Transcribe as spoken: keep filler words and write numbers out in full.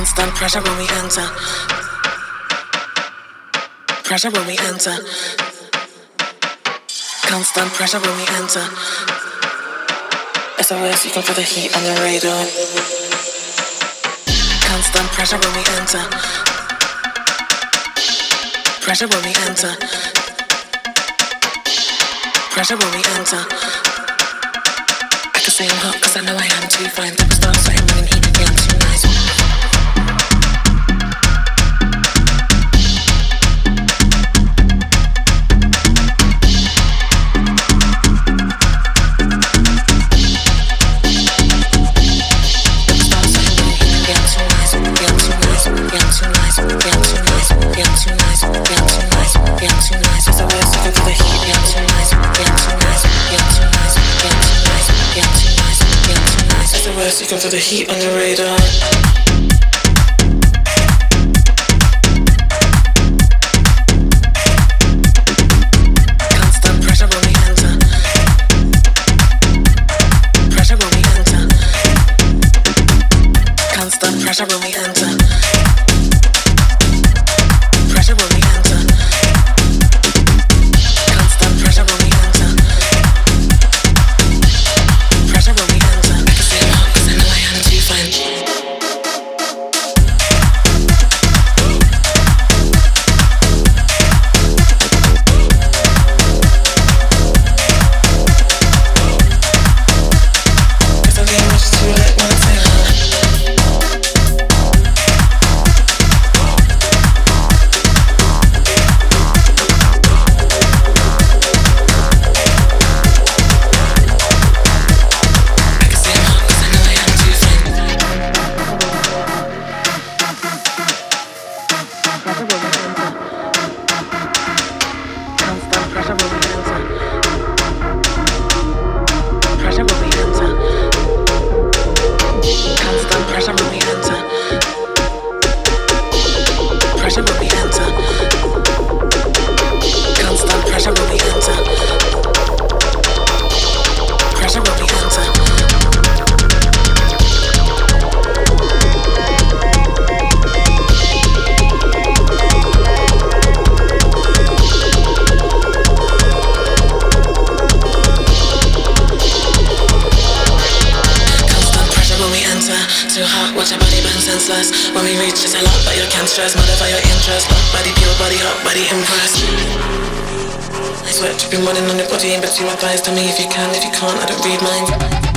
Constant pressure when we enter. Pressure when we enter. Constant pressure when we enter. S O S, you can feel the heat on the radar. Constant pressure when we enter. Pressure when we enter. Pressure when we enter. I can say I'm hot cause I know I am too fine. Double star, sweating, running heat, yeah, I'm too nice. You can feel the heat on the radar. Constant pressure when we enter. Pressure when we enter. Constant pressure when we enter. Pressure when we enter. Constant pressure when we enter. Pressure when we enter. I can say no, cause I know I am too fine. Too hot, watch your body burn senseless. When we reach, it's a lot, but you can't stress. Modify your interest. Hot body, pure body, hot body, impressed. I sweat, dripping running on your body in between my thighs. Tell me if you can, if you can't, I don't read minds.